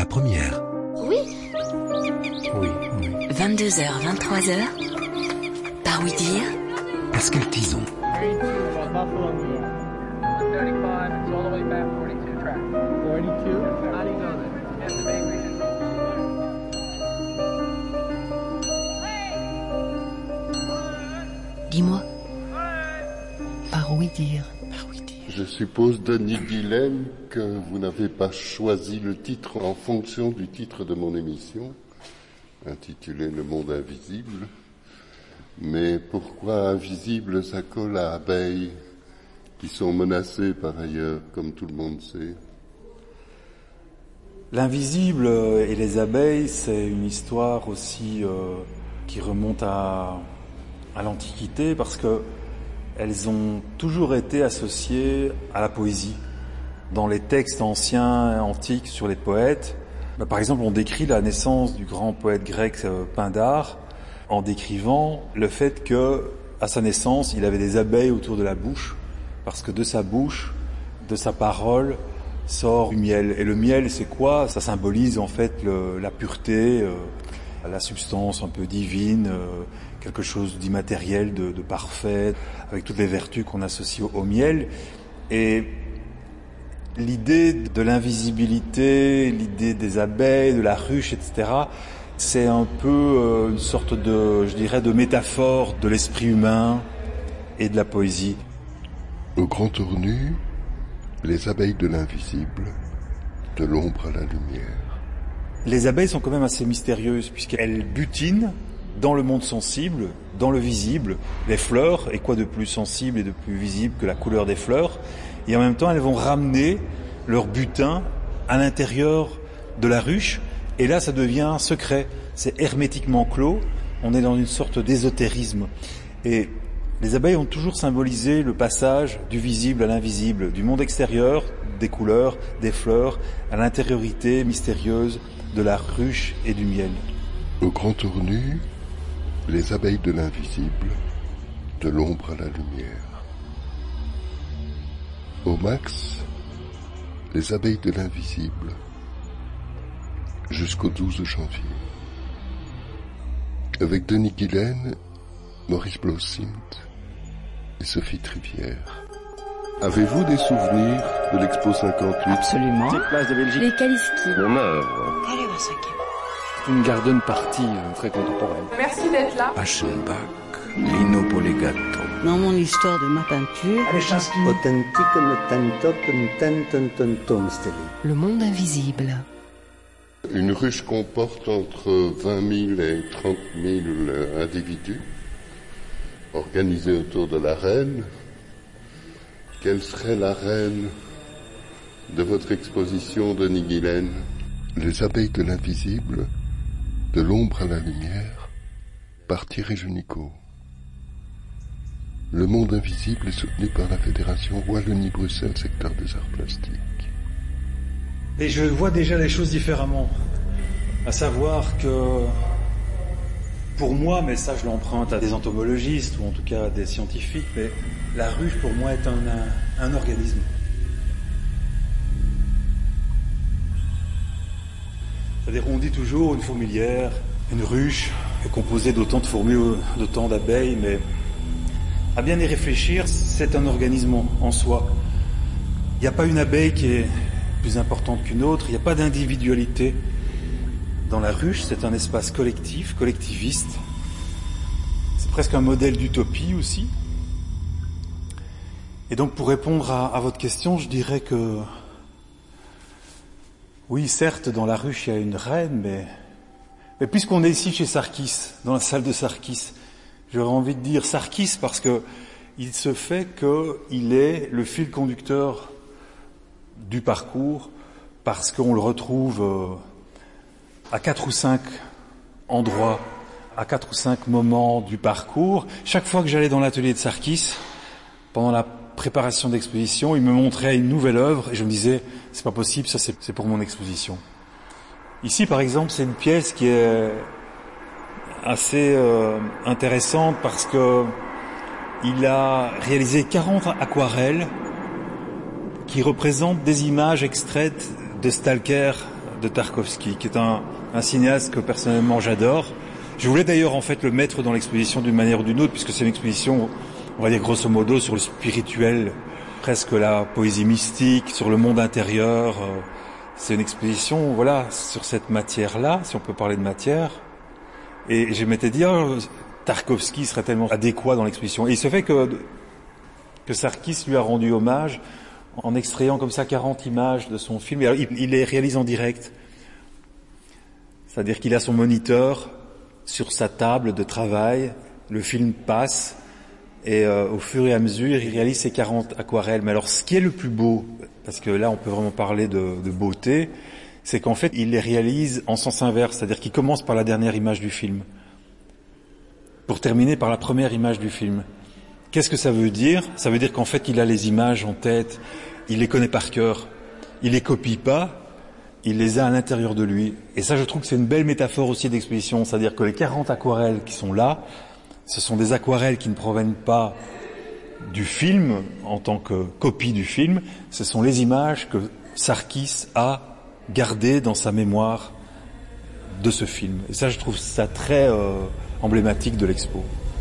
première. Oui. Oui. 22h, 23h. Par oui dire. Pascal Tison. Dis-moi. Par oui dire. Je suppose, Denis Guilaine, que vous n'avez pas choisi le titre en fonction du titre de mon émission, intitulée Le Monde Invisible. Mais pourquoi invisible, ça colle à abeilles, qui sont menacées par ailleurs, comme tout le monde sait. L'invisible et les abeilles, c'est une histoire aussi qui remonte à l'Antiquité, parce que elles ont toujours été associées à la poésie. Dans les textes anciens, antiques, sur les poètes, par exemple, on décrit la naissance du grand poète grec Pindare en décrivant le fait que, à sa naissance, il avait des abeilles autour de la bouche, parce que de sa bouche, de sa parole, sort du miel. Et le miel, c'est quoi? Ça symbolise en fait la pureté, la substance un peu divine, quelque chose d'immatériel, de parfait, avec toutes les vertus qu'on associe au miel. Et l'idée de l'invisibilité, l'idée des abeilles, de la ruche, etc., c'est un peu une sorte de, je dirais, de métaphore de l'esprit humain et de la poésie. Au grand tour nu, les abeilles de l'invisible, de l'ombre à la lumière. Les abeilles sont quand même assez mystérieuses, puisqu'elles butinent dans le monde sensible, dans le visible, les fleurs, et quoi de plus sensible et de plus visible que la couleur des fleurs, et en même temps elles vont ramener leur butin à l'intérieur de la ruche, et là ça devient secret, c'est hermétiquement clos, on est dans une sorte d'ésotérisme. Et les abeilles ont toujours symbolisé le passage du visible à l'invisible, du monde extérieur, des couleurs, des fleurs, à l'intériorité mystérieuse de la ruche et du miel. Au grand tour nu, les abeilles de l'invisible, de l'ombre à la lumière. Au max, les abeilles de l'invisible, jusqu'au 12 janvier. Avec Denis Guilaine, Maurice Blausimt et Sophie Trivière. Avez-vous des souvenirs de l'Expo 58? Absolument. Place de Belgique. Les Kaliski. Mon œuvre. Une garden party très contemporaine. Merci d'être là. Aschenbach, Lino Polegato. Dans mon histoire de ma peinture, Le monde invisible. Une ruche comporte entre 20 000 et 30 000 individus organisés autour de la reine. Quelle serait la reine de votre exposition, Denis Guilaine? Les abeilles de l'invisible, de l'ombre à la lumière, par Thierry Junicot. Le monde invisible est soutenu par la Fédération Wallonie-Bruxelles, secteur des arts plastiques. Et je vois déjà les choses différemment. À savoir que, pour moi, mais ça je l'emprunte à des entomologistes, ou en tout cas à des scientifiques, mais la ruche pour moi est un organisme. C'est-à-dire on dit toujours une fourmilière, une ruche est composée d'autant de fourmis, d'autant d'abeilles, mais à bien y réfléchir, c'est un organisme en soi. Il n'y a pas une abeille qui est plus importante qu'une autre, il n'y a pas d'individualité. Dans la ruche, c'est un espace collectif, collectiviste. C'est presque un modèle d'utopie aussi. Et donc pour répondre à votre question, je dirais que oui, certes, dans la ruche, il y a une reine, mais puisqu'on est ici chez Sarkis, dans la salle de Sarkis, j'aurais envie de dire Sarkis parce que il se fait qu'il est le fil conducteur du parcours, parce qu'on le retrouve à 4 ou 5 endroits, à 4 ou 5 moments du parcours. Chaque fois que j'allais dans l'atelier de Sarkis, pendant la préparation d'exposition, il me montrait une nouvelle œuvre et je me disais, c'est pas possible, ça c'est pour mon exposition. Ici, par exemple, c'est une pièce qui est assez intéressante parce que il a réalisé 40 aquarelles qui représentent des images extraites de Stalker, de Tarkovsky, qui est un cinéaste que personnellement j'adore. Je voulais d'ailleurs en fait le mettre dans l'exposition d'une manière ou d'une autre, puisque c'est une exposition, on va dire grosso modo, sur le spirituel, presque la poésie mystique, sur le monde intérieur. C'est une exposition, voilà, sur cette matière-là, si on peut parler de matière. Et je m'étais dit, Tarkovsky serait tellement adéquat dans l'exposition. Et il se fait que Sarkis lui a rendu hommage en extrayant comme ça 40 images de son film. Et alors, il les réalise en direct. C'est-à-dire qu'il a son moniteur sur sa table de travail, le film passe, et au fur et à mesure, il réalise ses 40 aquarelles. Mais alors, ce qui est le plus beau, parce que là, on peut vraiment parler de beauté, c'est qu'en fait, il les réalise en sens inverse, c'est-à-dire qu'il commence par la dernière image du film, pour terminer par la première image du film. Qu'est-ce que ça veut dire ? Ça veut dire qu'en fait, il a les images en tête, il les connaît par cœur, il les copie pas, il les a à l'intérieur de lui. Et ça, je trouve que c'est une belle métaphore aussi d'exposition, c'est-à-dire que les 40 aquarelles qui sont là, ce sont des aquarelles qui ne proviennent pas du film en tant que copie du film, ce sont les images que Sarkis a gardées dans sa mémoire de ce film. Et ça, je trouve ça très emblématique de l'expo.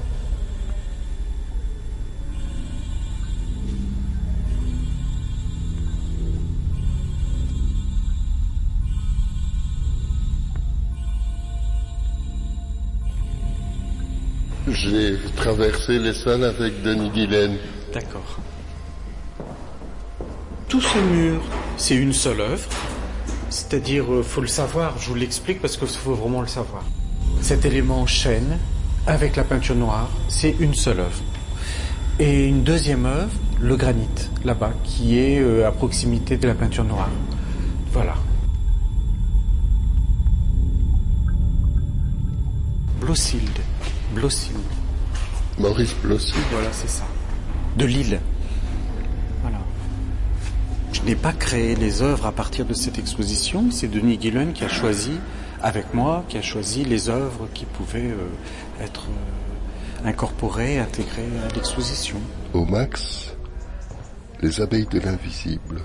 J'ai traversé les salles avec Denis Guillen. D'accord. Tout ce mur, c'est une seule œuvre. C'est-à-dire, faut le savoir, je vous l'explique parce qu'il faut vraiment le savoir. Cet élément chêne, avec la peinture noire, c'est une seule œuvre. Et une deuxième œuvre, le granit, là-bas, qui est à proximité de la peinture noire. Voilà. Blåsild. Maurice Blåsild. Voilà, c'est ça. De Lille. Voilà. Je n'ai pas créé les œuvres à partir de cette exposition. C'est Denis Guillen qui a choisi, avec moi, qui a choisi les œuvres qui pouvaient être incorporées, intégrées à l'exposition. Au Max, les abeilles de l'invisible,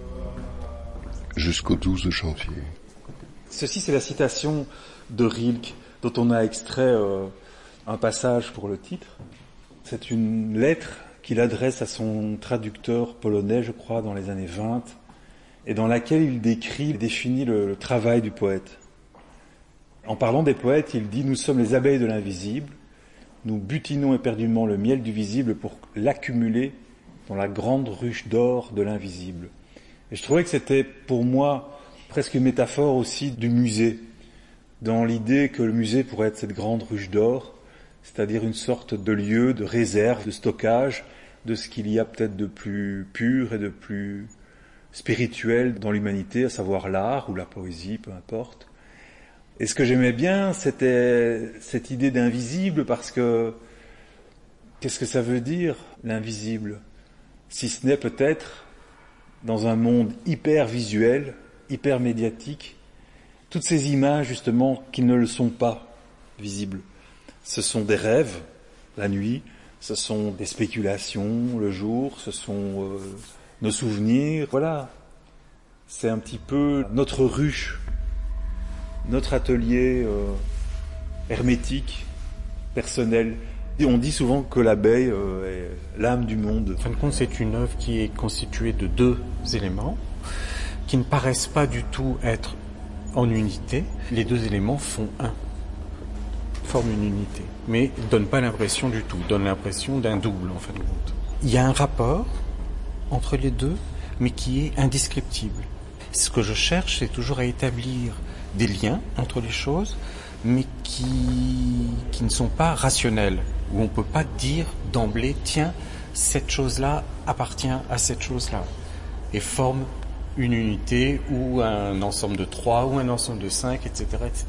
jusqu'au 12 janvier. Ceci, c'est la citation de Rilke, dont on a extrait un passage pour le titre. C'est une lettre qu'il adresse à son traducteur polonais, je crois, dans les années 20, et dans laquelle il définit le travail du poète. En parlant des poètes, il dit « Nous sommes les abeilles de l'invisible, nous butinons éperdument le miel du visible pour l'accumuler dans la grande ruche d'or de l'invisible. » Et je trouvais que c'était, pour moi, presque une métaphore aussi du musée, dans l'idée que le musée pourrait être cette grande ruche d'or, c'est-à-dire une sorte de lieu de réserve, de stockage de ce qu'il y a peut-être de plus pur et de plus spirituel dans l'humanité, à savoir l'art ou la poésie, peu importe. Et ce que j'aimais bien, c'était cette idée d'invisible, parce que qu'est-ce que ça veut dire, l'invisible ? Si ce n'est peut-être, dans un monde hyper visuel, hyper médiatique, toutes ces images, justement, qui ne le sont pas visibles. Ce sont des rêves, la nuit, ce sont des spéculations, le jour, ce sont nos souvenirs, voilà. C'est un petit peu notre ruche, notre atelier hermétique, personnel. Et on dit souvent que l'abeille est l'âme du monde. En fin de compte, c'est une œuvre qui est constituée de deux éléments qui ne paraissent pas du tout être en unité. Les deux éléments font un, forment une unité, mais ne donnent pas l'impression du tout, donnent l'impression d'un double en fin de compte. Il y a un rapport entre les deux, mais qui est indescriptible. Ce que je cherche, c'est toujours à établir des liens entre les choses, mais qui ne sont pas rationnels, où on ne peut pas dire d'emblée, tiens, cette chose-là appartient à cette chose-là, et forme une unité, ou un ensemble de 3, ou un ensemble de 5, etc., etc.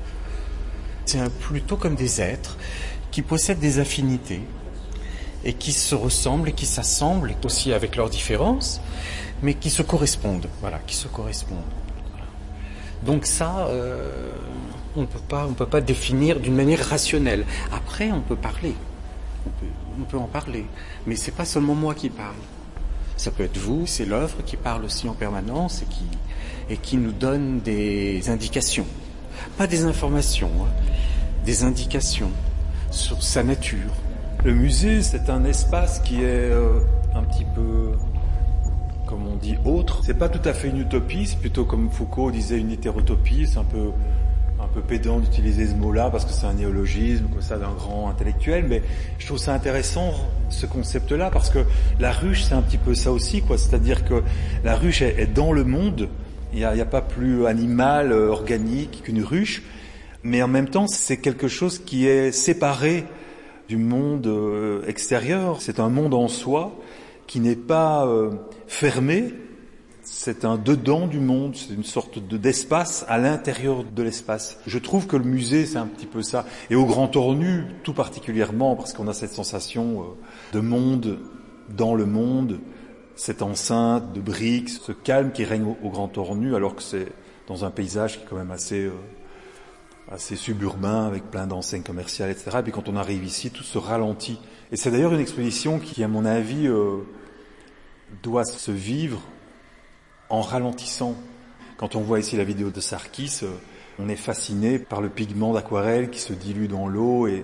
C'est plutôt comme des êtres qui possèdent des affinités, et qui se ressemblent, et qui s'assemblent, aussi avec leurs différences, mais qui se correspondent, voilà, qui se correspondent. Voilà. Donc ça, on peut pas définir d'une manière rationnelle. Après, on peut parler, on peut en parler, mais c'est pas seulement moi qui parle. ça peut être vous, c'est l'œuvre qui parle aussi en permanence et qui nous donne des indications. Pas des informations, des indications sur sa nature. Le musée, c'est un espace qui est un petit peu, comme on dit, autre. C'est pas tout à fait une utopie, c'est plutôt comme Foucault disait une hétérotopie. C'est un peu pédant d'utiliser ce mot-là parce que c'est un néologisme comme ça d'un grand intellectuel, mais je trouve ça intéressant ce concept-là parce que la ruche c'est un petit peu ça aussi, quoi. C'est-à-dire que la ruche est dans le monde. Il y a pas plus animal, organique qu'une ruche, mais en même temps c'est quelque chose qui est séparé du monde extérieur. C'est un monde en soi qui n'est pas fermé. C'est un dedans du monde, c'est une sorte d'espace à l'intérieur de l'espace. Je trouve que le musée, c'est un petit peu ça. Et au Grand Ornu, tout particulièrement, parce qu'on a cette sensation de monde dans le monde, cette enceinte de briques, ce calme qui règne au Grand Ornu, alors que c'est dans un paysage qui est quand même assez suburbain, avec plein d'enseignes commerciales, etc. Et puis quand on arrive ici, tout se ralentit. Et c'est d'ailleurs une exposition qui, à mon avis, doit se vivre en ralentissant. Quand on voit ici la vidéo de Sarkis, on est fasciné par le pigment d'aquarelle qui se dilue dans l'eau et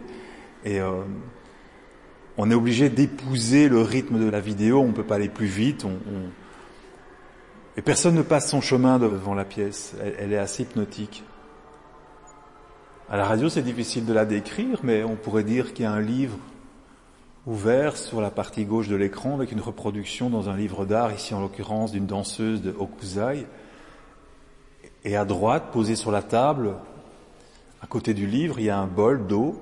on est obligé d'épouser le rythme de la vidéo, on ne peut pas aller plus vite, et personne ne passe son chemin devant la pièce, elle est assez hypnotique. À la radio c'est difficile de la décrire, mais on pourrait dire qu'il y a un livre ouvert sur la partie gauche de l'écran avec une reproduction dans un livre d'art, ici en l'occurrence d'une danseuse de Hokusai. Et à droite, posé sur la table, à côté du livre, il y a un bol d'eau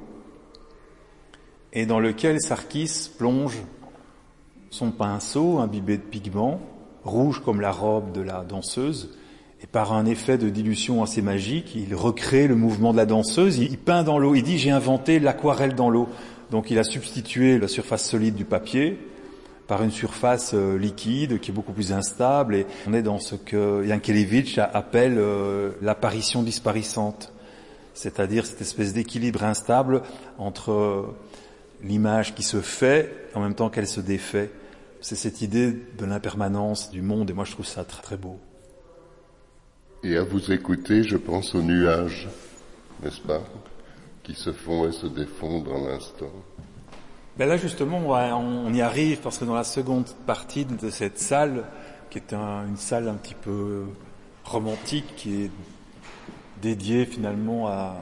et dans lequel Sarkis plonge son pinceau imbibé de pigments, rouge comme la robe de la danseuse, et par un effet de dilution assez magique, il recrée le mouvement de la danseuse, il peint dans l'eau, il dit « j'ai inventé l'aquarelle dans l'eau ». Donc il a substitué la surface solide du papier par une surface liquide qui est beaucoup plus instable et on est dans ce que Yankelevitch appelle l'apparition disparaissante, c'est-à-dire cette espèce d'équilibre instable entre l'image qui se fait en même temps qu'elle se défait. C'est cette idée de l'impermanence du monde et moi je trouve ça très, très beau. Et à vous écouter, je pense aux nuages, n'est-ce pas ? Qui se font et se défont dans l'instant. Ben là justement on y arrive parce que dans la seconde partie de cette salle, qui est une salle un petit peu romantique, qui est dédiée finalement à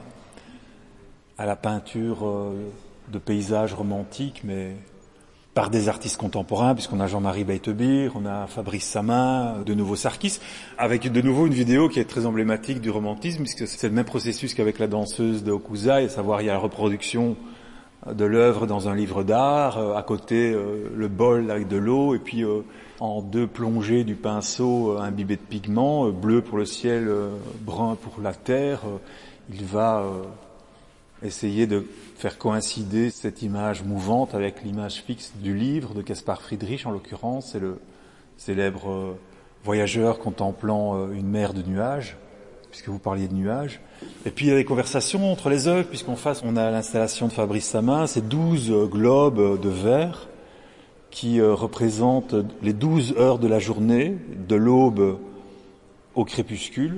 la peinture de paysages romantiques, mais par des artistes contemporains, puisqu'on a Jean-Marie Beitebeer, on a Fabrice Samin, de nouveau Sarkis, avec de nouveau une vidéo qui est très emblématique du romantisme, puisque c'est le même processus qu'avec la danseuse de Hokusai, à savoir il y a la reproduction de l'œuvre dans un livre d'art, à côté le bol avec de l'eau, et puis en deux plongées du pinceau imbibé de pigments, bleu pour le ciel, brun pour la terre, il va essayer de faire coïncider cette image mouvante avec l'image fixe du livre de Caspar Friedrich, en l'occurrence, c'est le célèbre voyageur contemplant une mer de nuages, puisque vous parliez de nuages. Et puis il y a des conversations entre les œuvres, puisqu'en face on a l'installation de Fabrice Samin, c'est 12 globes de verre qui représentent les 12 heures de la journée, de l'aube au crépuscule,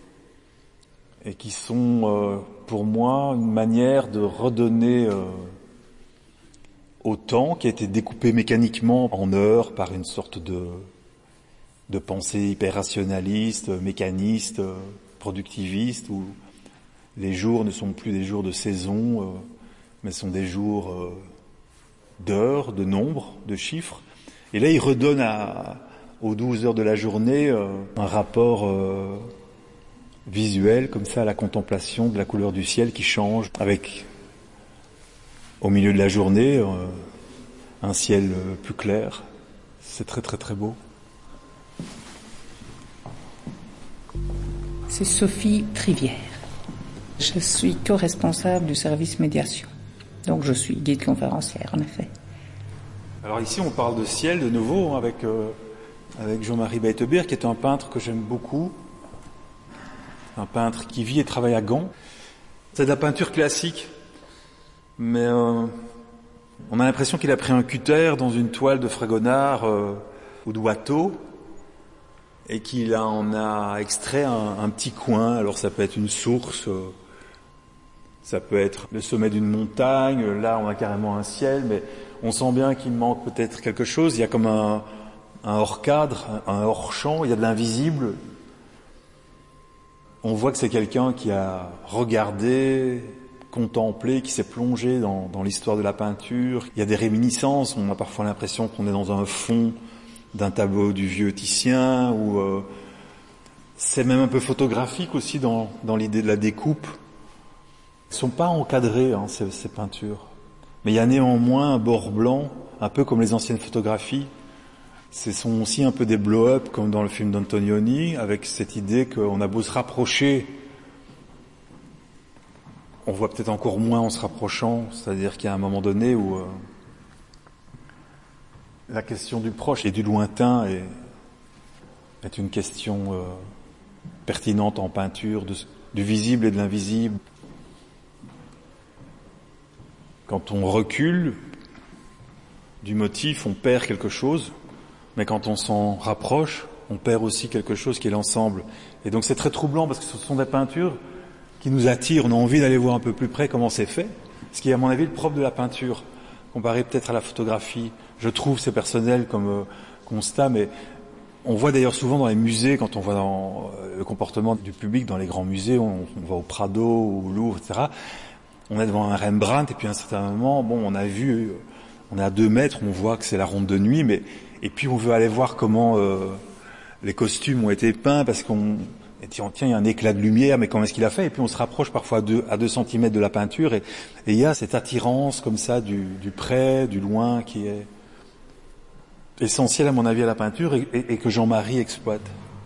et qui sont pour moi une manière de redonner au temps qui a été découpé mécaniquement en heures par une sorte de pensée hyper rationaliste, mécaniste, productiviste, où les jours ne sont plus des jours de saison, mais sont des jours d'heures, de nombres, de chiffres. Et là, il redonne aux 12 heures de la journée un rapport visuel, comme ça, à la contemplation de la couleur du ciel qui change, avec, au milieu de la journée, un ciel plus clair. C'est très très très beau. C'est Sophie Trivière. Je suis co-responsable du service médiation. Donc je suis guide conférencière, en effet. Alors ici, on parle de ciel de nouveau, avec Jean-Marie Beitebeer, qui est un peintre que j'aime beaucoup. Un peintre qui vit et travaille à Gand. C'est de la peinture classique, mais on a l'impression qu'il a pris un cutter dans une toile de Fragonard ou de Watteau, et qu'il en a extrait un petit coin. Alors ça peut être une source, ça peut être le sommet d'une montagne, là on a carrément un ciel, mais on sent bien qu'il manque peut-être quelque chose. Il y a comme un hors-cadre, un hors-champ, il y a de l'invisible. On voit que c'est quelqu'un qui a regardé, contemplé, qui s'est plongé dans l'histoire de la peinture. Il y a des réminiscences, on a parfois l'impression qu'on est dans un fond d'un tableau du vieux Titien, ou c'est même un peu photographique aussi dans l'idée de la découpe. Elles sont pas encadrées, ces peintures. Mais il y a néanmoins un bord blanc, un peu comme les anciennes photographies. Ce sont aussi un peu des blow-up, comme dans le film d'Antonioni, avec cette idée qu'on a beau se rapprocher, on voit peut-être encore moins en se rapprochant, c'est-à-dire qu'il y a un moment donné où la question du proche et du lointain est une question pertinente en peinture, du visible et de l'invisible. Quand on recule du motif, on perd quelque chose, mais quand on s'en rapproche, on perd aussi quelque chose qui est l'ensemble. Et donc c'est très troublant parce que ce sont des peintures qui nous attirent, on a envie d'aller voir un peu plus près comment c'est fait, ce qui est à mon avis le propre de la peinture, comparé peut-être à la photographie. Je trouve, c'est personnel comme constat, mais on voit d'ailleurs souvent dans les musées, quand on voit dans le comportement du public dans les grands musées, on va au Prado, au Louvre, etc., on est devant un Rembrandt, et puis à un certain moment, on a vu, on est à 2 mètres, on voit que c'est la Ronde de nuit, et puis on veut aller voir comment les costumes ont été peints, parce qu'on tiens, il y a un éclat de lumière, mais comment est-ce qu'il a fait? Et puis on se rapproche parfois à 2 centimètres de la peinture, et il y a cette attirance comme ça du près, du loin, qui est essentielle à mon avis à la peinture, et que Jean-Marie exploite.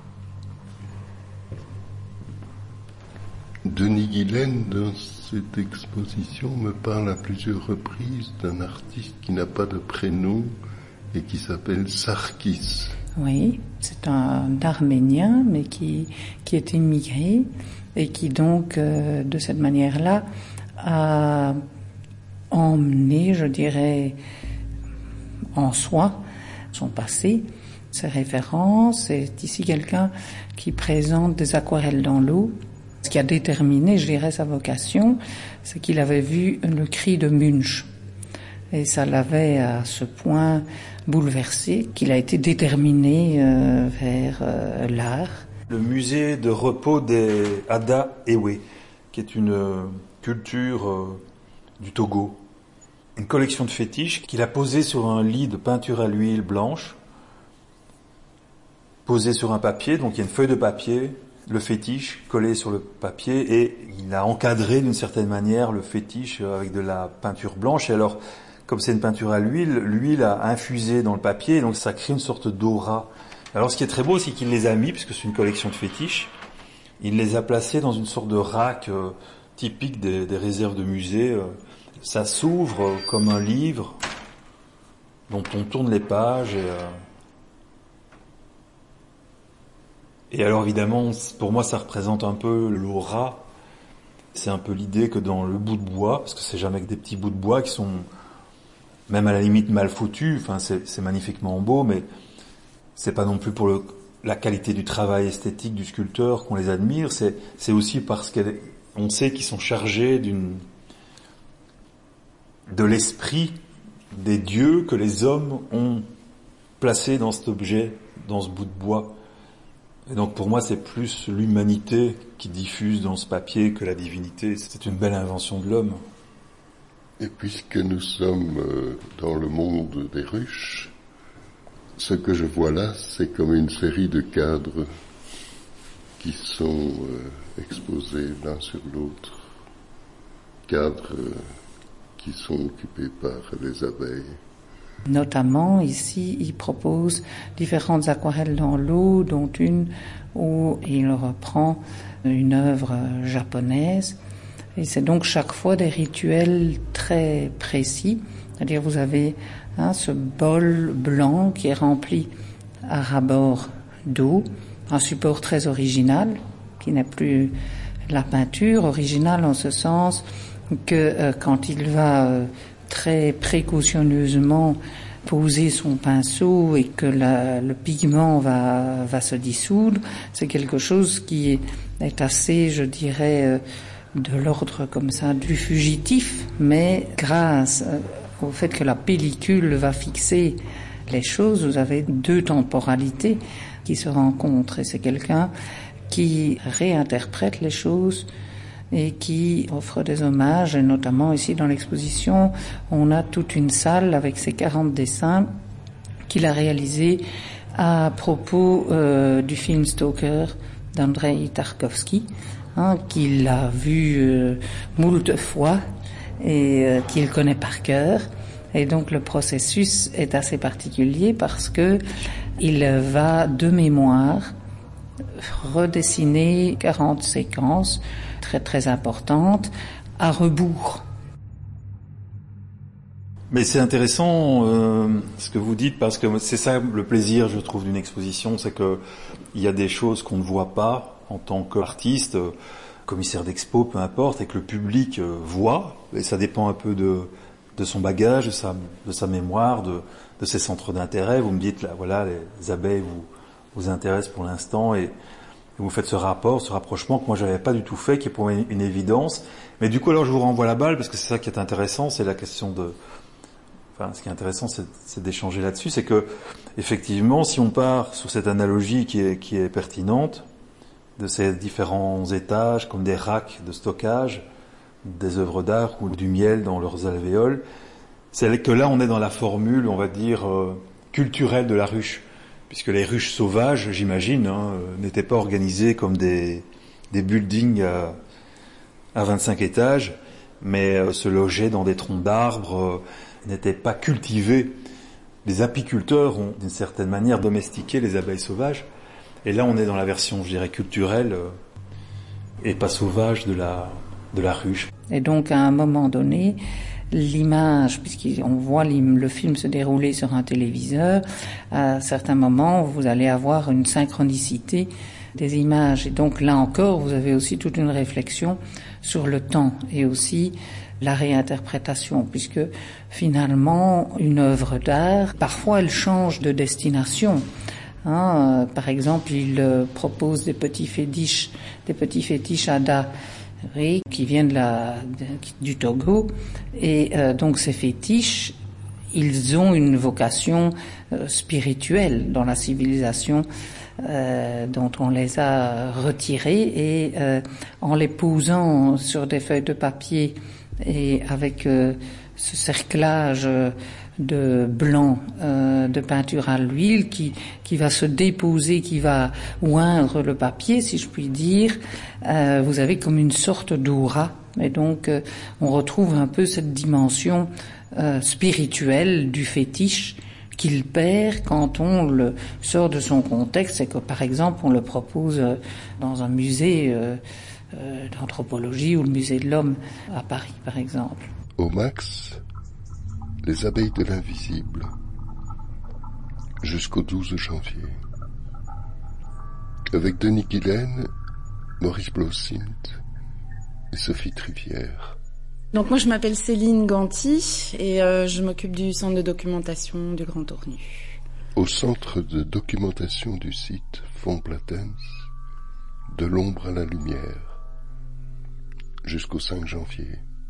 Denis Guilaine, dans cette exposition, me parle à plusieurs reprises d'un artiste qui n'a pas de prénom et qui s'appelle Sarkis. Oui, c'est un Arménien, mais qui est immigré et qui donc, de cette manière-là, a emmené, je dirais, en soi son passé, ses références. C'est ici quelqu'un qui présente des aquarelles dans l'eau. Ce qui a déterminé, je dirais, sa vocation, c'est qu'il avait vu le cri de Munch. Et ça l'avait à ce point bouleversé qu'il a été déterminé vers l'art. Le musée de repos des Ada Ewe, qui est une culture du Togo. Une collection de fétiches qu'il a posée sur un lit de peinture à l'huile blanche, posée sur un papier, donc il y a une feuille de papier, le fétiche collé sur le papier, et il a encadré d'une certaine manière le fétiche avec de la peinture blanche. Et alors, comme c'est une peinture à l'huile a infusé dans le papier, donc ça crée une sorte d'aura. Alors ce qui est très beau, c'est qu'il les a mis, puisque c'est une collection de fétiches, il les a placés dans une sorte de rack typique des réserves de musée. Ça s'ouvre comme un livre dont on tourne les pages, et alors évidemment, pour moi, ça représente un peu l'aura. C'est un peu l'idée que dans le bout de bois, parce que c'est jamais que des petits bouts de bois qui sont même à la limite mal foutus, enfin c'est magnifiquement beau, mais c'est pas non plus pour la qualité du travail esthétique du sculpteur qu'on les admire, c'est aussi parce qu'on sait qu'ils sont chargés de l'esprit des dieux que les hommes ont placé dans cet objet, dans ce bout de bois. Et donc pour moi, c'est plus l'humanité qui diffuse dans ce papier que la divinité. C'est une belle invention de l'homme. Et puisque nous sommes dans le monde des ruches, ce que je vois là, c'est comme une série de cadres qui sont exposés l'un sur l'autre. Cadres qui sont occupés par les abeilles. Notamment, ici, il propose différentes aquarelles dans l'eau, dont une où il reprend une œuvre japonaise. Et c'est donc chaque fois des rituels très précis. C'est-à-dire, vous avez ce bol blanc qui est rempli à ras-bord d'eau, un support très original, qui n'est plus la peinture, originale en ce sens que quand il va très précautionneusement poser son pinceau et que le pigment va se dissoudre, c'est quelque chose qui est assez, je dirais, de l'ordre comme ça du fugitif, mais grâce au fait que la pellicule va fixer les choses, vous avez deux temporalités qui se rencontrent et c'est quelqu'un qui réinterprète les choses et qui offre des hommages, et notamment ici dans l'exposition, on a toute une salle avec ses 40 dessins qu'il a réalisés à propos du film Stoker d'Andrei Tarkovsky, qu'il a vu moult fois et qu'il connaît par cœur. Et donc le processus est assez particulier parce que il va de mémoire redessiner 40 séquences très très importantes à rebours. Mais c'est intéressant ce que vous dites, parce que c'est ça le plaisir, je trouve, d'une exposition, c'est que il y a des choses qu'on ne voit pas en tant qu'artiste, commissaire d'expo, peu importe, et que le public voit, et ça dépend un peu de son bagage, de sa mémoire, de ses centres d'intérêt. Vous me dites, là, voilà, les abeilles vous intéressent pour l'instant, et vous faites ce rapprochement que moi j'avais pas du tout fait, qui est pour moi une évidence. Mais du coup, alors je vous renvoie la balle, parce que c'est ça qui est intéressant, c'est la question ce qui est intéressant, c'est d'échanger là-dessus, c'est que, effectivement, si on part sur cette analogie qui est pertinente, de ces différents étages, comme des racks de stockage, des œuvres d'art ou du miel dans leurs alvéoles, c'est que là on est dans la formule, on va dire, culturelle de la ruche, puisque les ruches sauvages, j'imagine, n'étaient pas organisées comme des buildings à 25 étages, mais se logeaient dans des troncs d'arbres, n'étaient pas cultivés. Les apiculteurs ont d'une certaine manière domestiqué les abeilles sauvages, et là on est dans la version, je dirais, culturelle et pas sauvage de la ruche. Et donc, à un moment donné, l'image, puisqu'on voit le film se dérouler sur un téléviseur, à certains moments, vous allez avoir une synchronicité des images. Et donc, là encore, vous avez aussi toute une réflexion sur le temps et aussi la réinterprétation, puisque finalement, une œuvre d'art, parfois, elle change de destination. Par exemple, il propose des petits fétiches Ada, qui viennent du Togo, et donc ces fétiches, ils ont une vocation spirituelle dans la civilisation dont on les a retirés, et en les posant sur des feuilles de papier et avec ce cerclage de blanc de peinture à l'huile qui va se déposer, qui va oindre le papier, si je puis dire, vous avez comme une sorte d'aura, et donc on retrouve un peu cette dimension spirituelle du fétiche qu'il perd quand on le sort de son contexte, c'est que par exemple on le propose dans un musée d'anthropologie ou le musée de l'homme à Paris par exemple. Au Max, les abeilles de l'invisible, jusqu'au 12 janvier. Avec Denis Guilaine, Maurice Blaussint et Sophie Trivière. Donc moi je m'appelle Céline Ganti et je m'occupe du centre de documentation du Grand Ornu. Au centre de documentation du site Fond Platens, de l'ombre à la lumière, jusqu'au 5 janvier.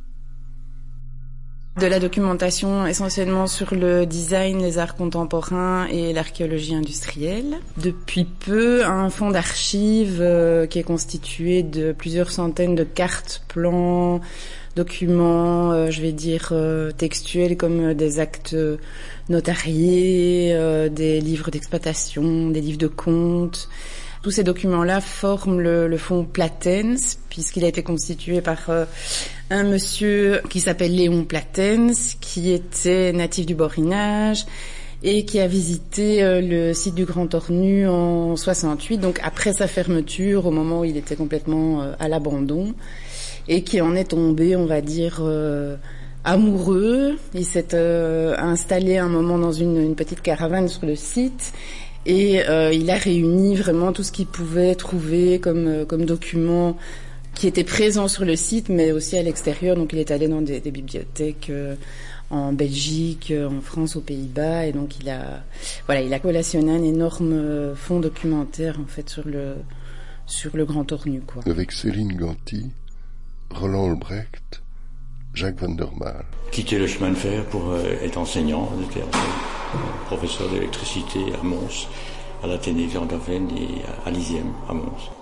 De la documentation essentiellement sur le design, les arts contemporains et l'archéologie industrielle. Depuis peu, un fonds d'archives qui est constitué de plusieurs centaines de cartes, plans, documents, textuels comme des actes notariés, des livres d'exploitation, des livres de comptes. Tous ces documents-là forment le fonds Platens, puisqu'il a été constitué par un monsieur qui s'appelle Léon Platens, qui était natif du Borinage et qui a visité le site du Grand Ornu en 68, donc après sa fermeture, au moment où il était complètement à l'abandon, et qui en est tombé, on va dire, amoureux. Il s'est installé un moment dans une petite caravane sur le site, et il a réuni vraiment tout ce qu'il pouvait trouver comme documents qui était présent sur le site, mais aussi à l'extérieur. Donc il est allé dans des bibliothèques en Belgique, en France, aux Pays-Bas, et donc il a collationné un énorme fonds documentaire en fait sur le Grand Ornu, quoi. Avec Céline Ganti, Roland Albrecht, Jacques Van der Maal. Quitter le chemin de fer pour être enseignant. J'étais professeur d'électricité à Mons, à l'Athénée Veergraven et à l'ISIEM à Mons.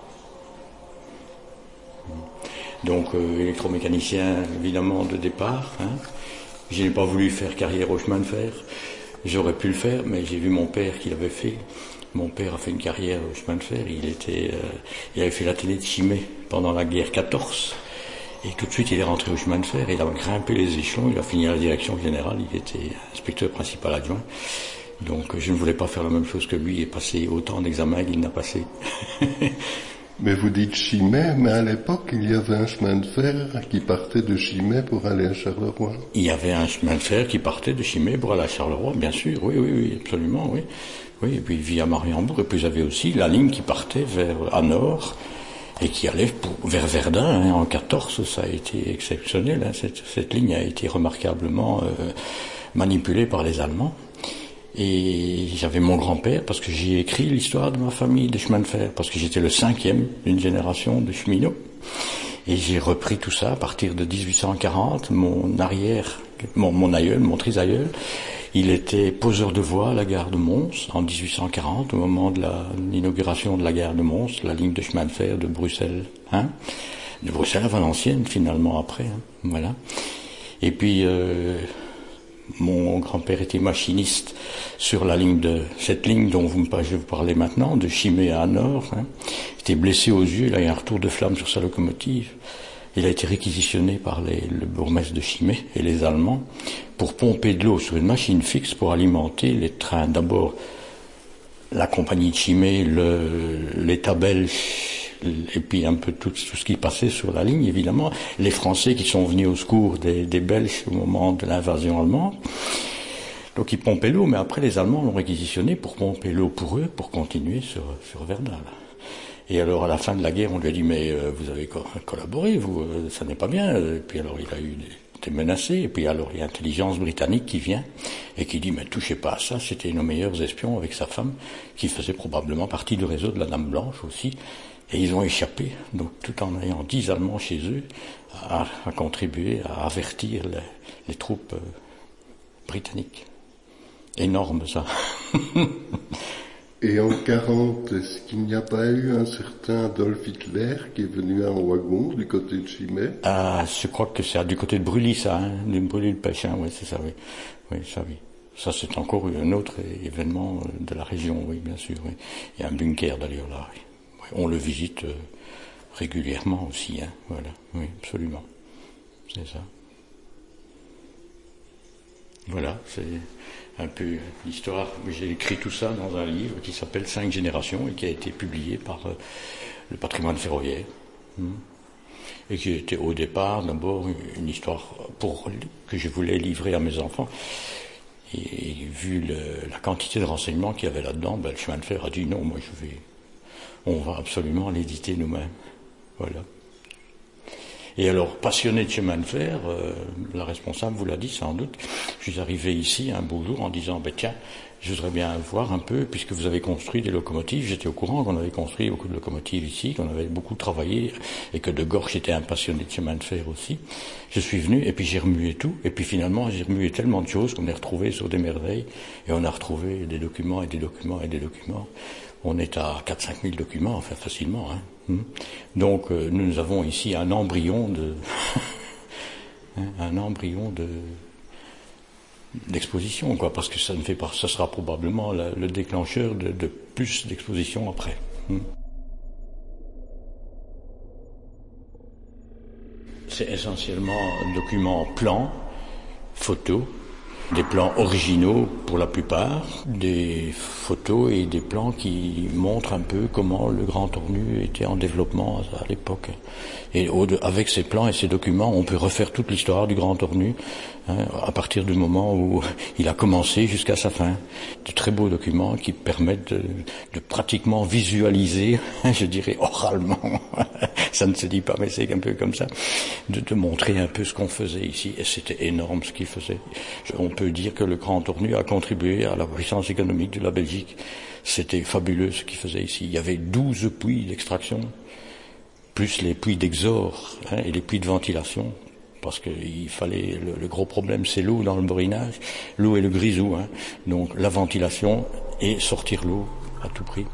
Donc électromécanicien évidemment de départ. Je n'ai pas voulu faire carrière au chemin de fer. J'aurais pu le faire, mais j'ai vu mon père qui l'avait fait. Mon père a fait une carrière au chemin de fer. Il avait fait l'atelier de Chimay pendant la guerre 14. Et tout de suite, il est rentré au chemin de fer. Il a grimpé les échelons. Il a fini à la direction générale. Il était inspecteur principal adjoint. Donc, je ne voulais pas faire la même chose que lui et passer autant d'examens qu'il n'a passé. Mais vous dites Chimay, mais à l'époque, il y avait un chemin de fer qui partait de Chimay pour aller à Charleroi. Il y avait un chemin de fer qui partait de Chimay pour aller à Charleroi, bien sûr. Oui, absolument, oui. Oui, et puis via Mariembourg. Et puis, vous avez aussi la ligne qui partait à nord et qui allait vers Verdun, en 14. Ça a été exceptionnel, Cette ligne a été remarquablement manipulée par les Allemands. Et j'avais mon grand-père, parce que j'ai écrit l'histoire de ma famille des chemins de fer, parce que j'étais le 5e d'une génération de cheminots. Et j'ai repris tout ça à partir de 1840. Mon aïeul, mon trisaïeul, il était poseur de voie à la gare de Mons en 1840, au moment de l'inauguration de la gare de Mons, la ligne de chemin de fer de Bruxelles, de Bruxelles à Valenciennes finalement après, voilà. Et puis mon grand-père était machiniste sur cette ligne dont je vous parlais maintenant, de Chimay à Nord. Il était blessé aux yeux, il a eu un retour de flamme sur sa locomotive. Il a été réquisitionné par le bourgmestre de Chimay et les Allemands pour pomper de l'eau sur une machine fixe pour alimenter les trains. D'abord, la compagnie de Chimay, l'État belge, et puis un peu tout ce qui passait sur la ligne, évidemment. Les Français qui sont venus au secours des Belges au moment de l'invasion allemande. Donc ils pompaient l'eau, mais après les Allemands l'ont réquisitionné pour pomper l'eau pour eux, pour continuer sur Verdun. Là. Et alors à la fin de la guerre, on lui a dit mais vous avez collaboré, vous, ça n'est pas bien. Et puis alors il a été menacé. Et puis alors il y a l'intelligence britannique qui vient et qui dit mais touchez pas à ça. C'était nos meilleurs espions avec sa femme qui faisait probablement partie du réseau de la Dame Blanche aussi. Et ils ont échappé, donc tout en ayant 10 Allemands chez eux, à contribuer à avertir les troupes britanniques. Énorme ça. Et en 40, est-ce qu'il n'y a pas eu un certain Adolf Hitler qui est venu en wagon du côté de Chimay? Ah, je crois que c'est du côté de Brully ça, de Brully-le-Pêche, oui, c'est ça, oui. Oui, ça, oui. Ça, c'est encore un autre événement de la région, oui, bien sûr, oui. Il y a un bunker d'ailleurs là, oui. On le visite régulièrement aussi, voilà, oui, absolument. C'est ça. Voilà, c'est un peu l'histoire. J'ai écrit tout ça dans un livre qui s'appelle 5 générations et qui a été publié par le patrimoine ferroviaire. Et qui était au départ d'abord une histoire que je voulais livrer à mes enfants. Et vu la quantité de renseignements qu'il y avait là-dedans, le chemin de fer a dit non, moi on va absolument l'éditer nous-mêmes. Voilà. Et alors, passionné de chemin de fer, la responsable vous l'a dit sans doute, je suis arrivé ici un beau jour en disant, tiens, je voudrais bien voir un peu, puisque vous avez construit des locomotives, j'étais au courant qu'on avait construit beaucoup de locomotives ici, qu'on avait beaucoup travaillé, et que de Gorche était un passionné de chemin de fer aussi. Je suis venu, et puis j'ai remué tout, et puis finalement j'ai remué tellement de choses qu'on est retrouvé sur des merveilles, et on a retrouvé des documents et des documents et des documents. On est à 4-5 000 documents, enfin facilement. Donc nous avons ici un embryon d'exposition, quoi, parce que ça sera probablement le déclencheur de plus d'expositions après. C'est essentiellement un document plan, photos, des plans originaux pour la plupart, des photos et des plans qui montrent un peu comment le Grand Ornu était en développement à l'époque. Et avec ces plans et ces documents, on peut refaire toute l'histoire du Grand Ornu à partir du moment où il a commencé jusqu'à sa fin. De très beaux documents qui permettent de pratiquement visualiser, je dirais oralement, ça ne se dit pas mais c'est un peu comme ça, de montrer un peu ce qu'on faisait ici. Et c'était énorme ce qu'il faisait. On peut dire que le Grand Ornu a contribué à la puissance économique de la Belgique. C'était fabuleux ce qu'il faisait ici. Il y avait 12 puits d'extraction, plus les puits d'exor et les puits de ventilation. Parce qu'il fallait, le gros problème c'est l'eau dans le borinage, l'eau et le grisou, donc la ventilation et sortir l'eau à tout prix.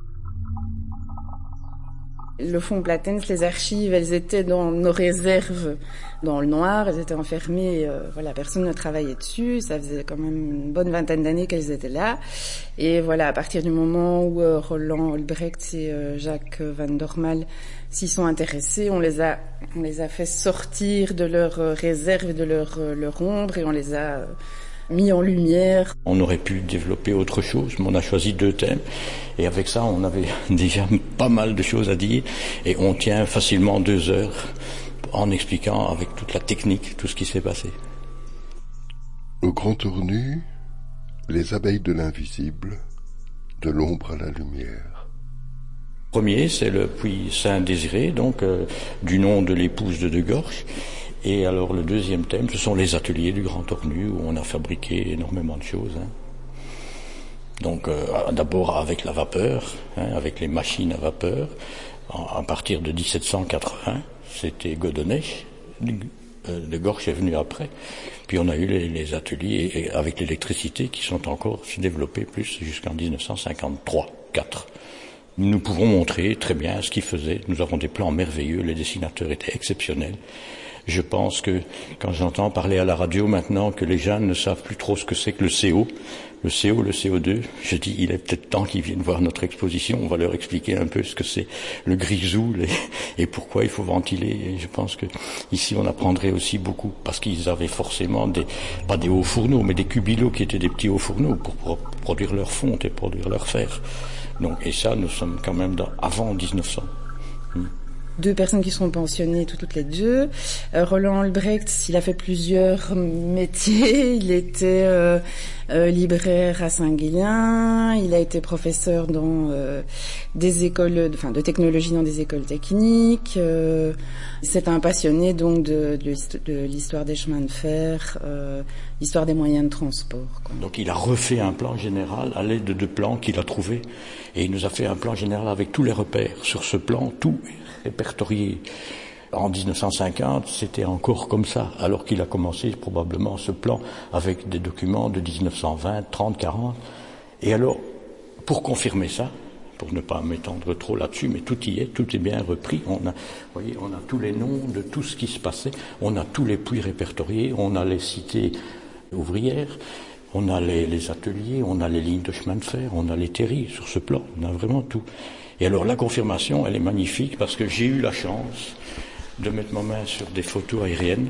Le fonds Platens, les archives, elles étaient dans nos réserves dans le noir, elles étaient enfermées, personne ne travaillait dessus, ça faisait quand même une bonne vingtaine d'années qu'elles étaient là. Et voilà, à partir du moment où Roland Olbrecht et Jacques Van Dormal s'y sont intéressés, on les a fait sortir de leur réserve, de leur ombre, et on les a mis en lumière. On aurait pu développer autre chose, mais on a choisi 2 thèmes. Et avec ça, on avait déjà pas mal de choses à dire. Et on tient facilement 2 heures en expliquant avec toute la technique tout ce qui s'est passé. Au Grand Ornu, les abeilles de l'invisible, de l'ombre à la lumière. Premier, c'est le puits Saint-Désiré, donc du nom de l'épouse de Degorche. Et alors le deuxième thème, ce sont les ateliers du Grand Ornu où on a fabriqué énormément de choses. Donc d'abord avec la vapeur, avec les machines à vapeur. À partir de 1780, c'était Godonech. Degorche est venu après. Puis on a eu les ateliers avec l'électricité qui sont encore développés plus jusqu'en 1953-4. Nous pouvons montrer très bien ce qu'ils faisaient. Nous avons des plans merveilleux, les dessinateurs étaient exceptionnels. Je pense que quand j'entends parler à la radio maintenant que les jeunes ne savent plus trop ce que c'est que le CO, le CO2, je dis il est peut-être temps qu'ils viennent voir notre exposition, on va leur expliquer un peu ce que c'est le grisou et pourquoi il faut ventiler. Et je pense que ici on apprendrait aussi beaucoup parce qu'ils avaient forcément pas des hauts fourneaux mais des cubilots qui étaient des petits hauts fourneaux pour produire leur fonte et produire leur fer. Donc, et ça, nous sommes quand même avant 1900. 2 personnes qui sont pensionnées toutes les 2. Roland Olbrecht, il a fait plusieurs métiers. Il était libraire à Saint-Guillain. Il a été professeur dans des écoles, de technologie dans des écoles techniques. C'est un passionné donc de l'histoire des chemins de fer, l'histoire des moyens de transport. Donc il a refait un plan général à l'aide de 2 plans qu'il a trouvés. Et il nous a fait un plan général avec tous les repères. Sur ce plan, tout répertorié. En 1950, c'était encore comme ça, alors qu'il a commencé probablement ce plan avec des documents de 1920, 30, 40. Et alors, pour confirmer ça, pour ne pas m'étendre trop là-dessus, mais tout y est, tout est bien repris. On a tous les noms de tout ce qui se passait, on a tous les puits répertoriés, on a les cités ouvrières, on a les ateliers, on a les lignes de chemin de fer, on a les terris sur ce plan, on a vraiment tout. Et alors la confirmation, elle est magnifique parce que j'ai eu la chance de mettre ma main sur des photos aériennes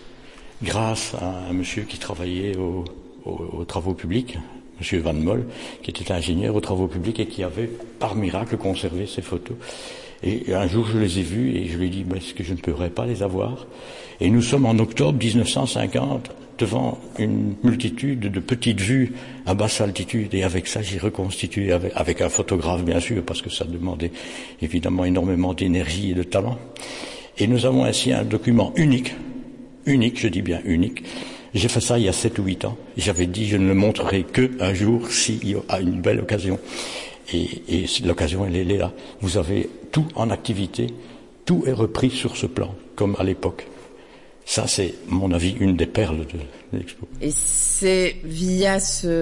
grâce à un monsieur qui travaillait aux travaux publics, monsieur Van Mol, qui était ingénieur aux travaux publics et qui avait par miracle conservé ces photos. Et un jour je les ai vues et je lui ai dit est-ce que je ne pourrais pas les avoir? Et nous sommes en octobre 1950 devant une multitude de petites vues à basse altitude, et avec ça j'ai reconstitué avec un photographe bien sûr, parce que ça demandait évidemment énormément d'énergie et de talent. Et nous avons ainsi un document unique, je dis bien unique. J'ai fait ça il y a 7 ou 8 ans. J'avais dit je ne le montrerai qu'un jour s'il y a une belle occasion. Et l'occasion elle est là. Vous avez tout en activité, tout est repris sur ce plan, comme à l'époque. Ça, c'est, à mon avis, une des perles de l'expo. Et c'est via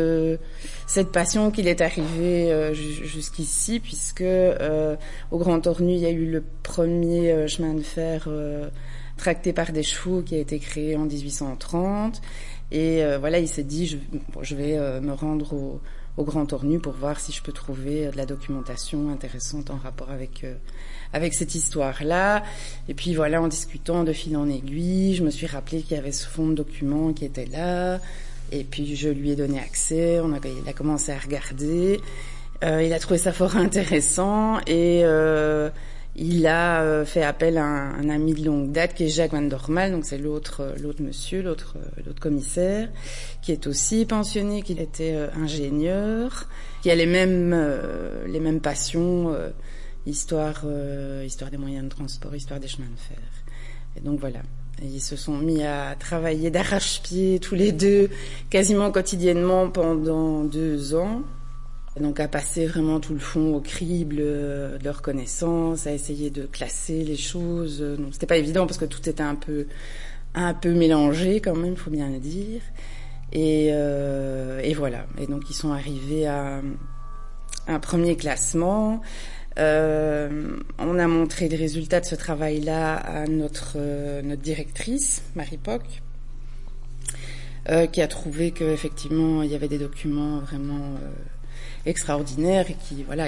cette passion qu'il est arrivé jusqu'ici, puisque au Grand Ornu, il y a eu le premier chemin de fer tracté par des chevaux qui a été créé en 1830. Et il s'est dit, je vais me rendre au Grand Ornu pour voir si je peux trouver de la documentation intéressante en rapport avec cette histoire-là. Et puis en discutant de fil en aiguille, je me suis rappelé qu'il y avait ce fonds de documents qui était là. Et puis je lui ai donné accès, il a commencé à regarder. Il a trouvé ça fort intéressant et il a fait appel à un ami de longue date qui est Jacques Van Dormal, donc c'est l'autre commissaire, qui est aussi pensionné, qui était ingénieur, qui a les mêmes passions, histoire des moyens de transport, histoire des chemins de fer. Et donc voilà. Et ils se sont mis à travailler d'arrache-pied tous les deux, quasiment quotidiennement pendant 2 ans. Et donc à passer vraiment tout le fond au crible de leurs connaissances, à essayer de classer les choses. Donc c'était pas évident parce que tout était un peu mélangé quand même, faut bien le dire. Et voilà. Et donc ils sont arrivés à un premier classement. On a montré les résultats de ce travail-là à notre directrice, Marie Poc, qui a trouvé qu'effectivement il y avait des documents vraiment extraordinaires et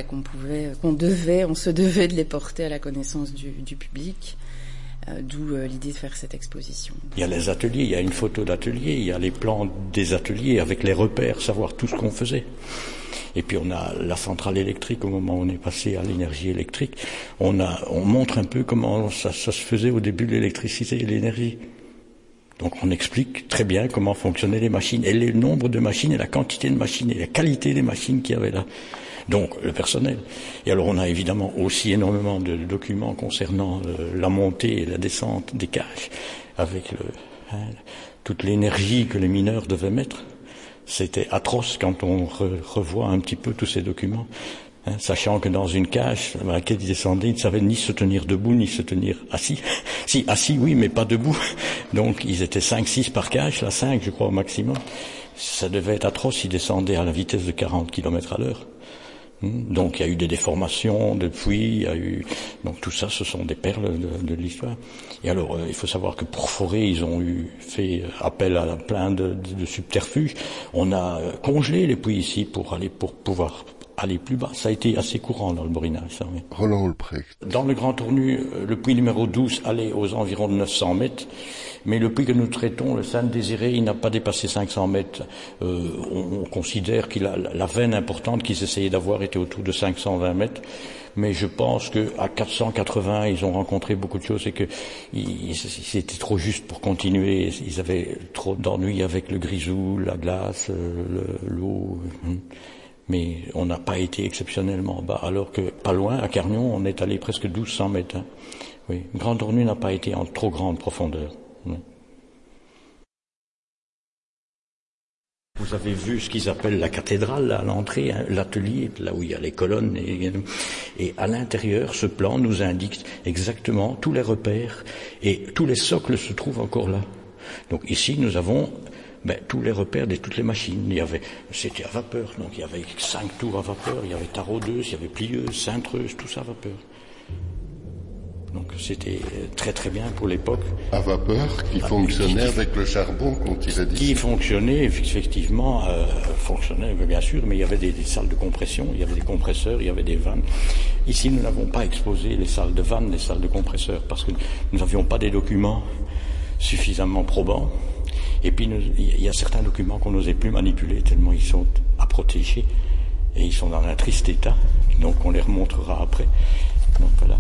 on se devait de les porter à la connaissance du public. D'où l'idée de faire cette exposition. Il y a les ateliers, il y a une photo d'atelier, il y a les plans des ateliers avec les repères, savoir tout ce qu'on faisait. Et puis on a la centrale électrique au moment où on est passé à l'énergie électrique. On montre un peu comment ça se faisait au début de l'électricité et l'énergie. Donc on explique très bien comment fonctionnaient les machines, et le nombre de machines, et la quantité de machines, et la qualité des machines qu'il y avait là. Donc le personnel. Et alors on a évidemment aussi énormément de documents concernant la montée et la descente des caches, avec toute l'énergie que les mineurs devaient mettre. C'était atroce quand on revoit un petit peu tous ces documents, sachant que dans une cage dans laquelle ils descendaient, ils ne savaient ni se tenir debout ni se tenir assis. Si, assis oui, mais pas debout. Donc ils étaient 5-6 par cage, là 5 je crois au maximum. Ça devait être atroce, ils descendaient à la vitesse de 40 km/h. Donc il y a eu des déformations depuis, il y a eu donc tout ça, ce sont des perles de l'histoire. Et alors il faut savoir que pour forer, ils ont fait appel à plein de subterfuges. On a congelé les puits ici pour pouvoir aller plus bas. Ça a été assez courant dans le borinage, ça, oui. Roland Olprecht. Dans le Grand Tournu, le puits numéro 12 allait aux environs de 900 mètres. Mais le puits que nous traitons, le Saint-Désiré, il n'a pas dépassé 500 mètres. On considère qu'il a la veine importante qu'ils essayaient d'avoir était autour de 520 mètres. Mais je pense qu'à 480, ils ont rencontré beaucoup de choses et que c'était trop juste pour continuer. Ils avaient trop d'ennuis avec le grisou, la glace, l'eau. Mais on n'a pas été exceptionnellement bas. Alors que pas loin, à Carnion, on est allé presque 1200 mètres. Oui, Grand Tournu n'a pas été en trop grande profondeur. Vous avez vu ce qu'ils appellent la cathédrale là, à l'entrée, l'atelier, là où il y a les colonnes. Et à l'intérieur, ce plan nous indique exactement tous les repères et tous les socles se trouvent encore là. Donc ici, nous avons tous les repères de toutes les machines. C'était à vapeur, donc il y avait 5 tours à vapeur, il y avait taraudeuse, il y avait plieuse, cintreuse, tout ça à vapeur. Donc c'était très très bien pour l'époque. À vapeur, qui fonctionnait avec le charbon qu'on tirait d'ici. Qui fonctionnait, effectivement, fonctionnait bien sûr, mais il y avait des salles de compression, il y avait des compresseurs, il y avait des vannes. Ici, nous n'avons pas exposé les salles de vannes, les salles de compresseurs, parce que nous n'avions pas des documents suffisamment probants. Et puis, il y a certains documents qu'on n'osait plus manipuler, tellement ils sont à protéger, et ils sont dans un triste état, donc on les remontrera après. Donc voilà.